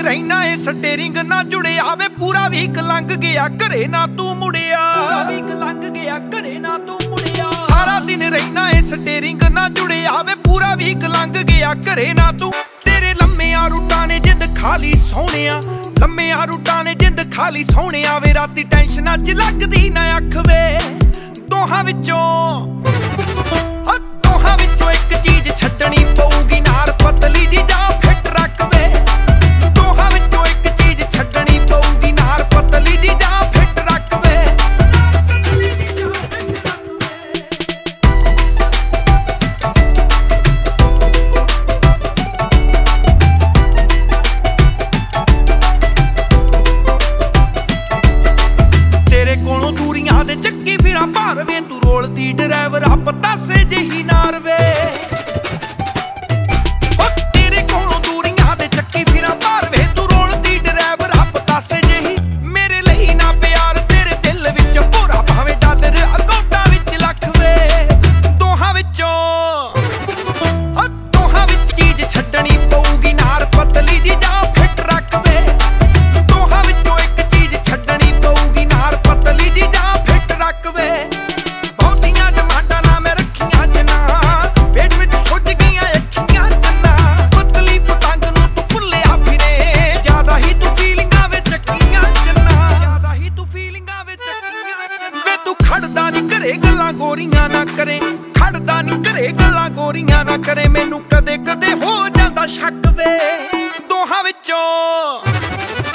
ਰਹਿਣਾ ਏ ਸਟੇਰਿੰਗ ਨਾ ਜੁੜਿਆ ਵੇ ਪੂਰਾ ਵੀਕ ਲੰਘ ਗਿਆ ਘਰੇ ਨਾ ਤੂੰ ਮੁੜਿਆ। ਪੂਰਾ ਵੀਕ ਲੰਘ ਗਿਆ ਘਰੇ ਨਾ ਤੂੰ ਮੁੜਿਆ। ਸਾਰਾ ਦਿਨ ਰਹਿਣਾ ਏ ਸਟੇਰਿੰਗ ਨਾ ਜੁੜਿਆ ਵੇ ਪੂਰਾ ਵੀਕ ਲੰਘ ਗਿਆ ਘਰੇ ਨਾ ਤੂੰ। ਤੇਰੇ ਲੰਮਿਆਂ ਰੂਟਾਂ ਨੇ ਜਿੰਦ ਖਾਲੀ ਸੋਹਣਿਆ, ਲੰਮਿਆਂ ਰੂਟਾਂ ਨੇ ਜਿੰਦ ਖਾਲੀ ਸੋਹਣਿਆ ਵੇ। ਰਾਤੀ ਟੈਨਸ਼ਨਾਂ 'ਚ ਲੱਗਦੀ ਨਾ ਅੱਖ ਵੇ। ਦੋਹਾਂ ਵਿੱਚੋਂ ਇੱਕ ਚੀਜ਼ ਛੱਡਣੀ ਪਊਗੀ ਨਾਲ ਪਤਲੀ ਜੀ ਜਾਂ ਫਿੱਟ ਰੱਖ ਵੇ। ਦੋਹਾਂ ਵਿੱਚੋਂ ਇੱਕ ਚੀਜ਼ ਛੱਡਣੀ ਪਊਗੀ ਨਾਲ ਪਤਲੀ ਜੀ ਜਾਂ ਫਿੱਟ ਰੱਖ ਵੇ। ਤੇਰੇ ਕੋਲੋਂ ਦੂਰੀਆਂ ਦੇ ਚੱਕੀ ਫਿਰਾਂ ਭਾਰ ਵੇ ਤੂੰ ਰੋਲਦੀ ਡਰਾਈਵਰ ਆ ਪਤਾਸੇ ਜਿਹੀ ਨਾਰ ਵੇ। ਤੇਰੇ ਕੋਲੋਂ ਦੂਰੀਆਂ ਦੇ ਚੱਕੀ ਫਿਰਾਂ ਭਾਰ ਵੇ ਤੂੰ ਰੋਲਦੀ ਡਰਾਈਵਰ ਆ ਪਤਾਸੇ ਜਿਹੀ। ਮੇਰੇ ਲਈ ਨਾ ਪਿਆਰ ਤੇਰੇ ਦਿਲ ਵਿੱਚ ਭੋਰਾ ਭਾਵੇਂ ਡਾਲਰ ਅਕਾਊਂਟਾਂ ਵਿੱਚ ਲੱਖ ਵੇ। ਦੋਹਾਂ ਵਿੱਚ ਚੀਜ਼ ਛੱਡਣੀ ਪਊਗੀ ਨਾਲ ਪਤਲੀ ਜੀ ਜਾਂ ਫਿੱਟ ਰੱਖ ਵੇ। ਦੋਹਾਂ ਵਿੱਚੋਂ ਇੱਕ ਚੀਜ਼ ਛੱਡਣੀ ਪਊਗੀ ਨਾਲ ਪਤਲੀ ਜੀ ਜਾਂ ਫਿੱਟ ਰੱਖ ਵੇ। ਬਹੁਤੀਆਂ ਡਿਮਾਂਡਾਂ ਨਾ ਮੈਂ ਰੱਖੀਆਂ ਜਨਾ, ਪੇਟ ਵਿੱਚ ਸੁੱਜ ਗਈਆਂ ਅੱਖੀਆਂ ਜਨਾ। ਪਤਲੀ ਪਤੰਗ ਨੂੰ ਤੂੰ ਭੁੱਲਿਆ ਫਿਰੇ, ਜ਼ਿਆਦਾ ਹੀ ਤੂੰ ਫੀਲਿੰਗਾਂ ਵਿੱਚ ਚੱਕੀਆਂ ਜਨਾ। ਜ਼ਿਆਦਾ ਹੀ ਤੂੰ ਫੀਲਿੰਗਾਂ ਵਿੱਚ ਚੱਕੀਆਂ ਜਨਾ। ਵੇ ਤੂੰ ਖੜਦਾ ਨਹੀਂ ਘਰੇ ਗੱਲਾਂ ਗੋਰੀਆਂ ਨਾ ਕਰੇ, ਖੜਦਾ ਨਹੀਂ ਘਰੇ ਗੱਲਾਂ ਗੋਰੀਆਂ ਨਾ ਕਰੇ। ਮੈਨੂੰ ਕਦੇ ਕਦੇ ਹੋ ਜਾਂਦਾ ਸ਼ੱਕ ਵੇ। ਦੋਹਾਂ ਵਿੱਚੋਂ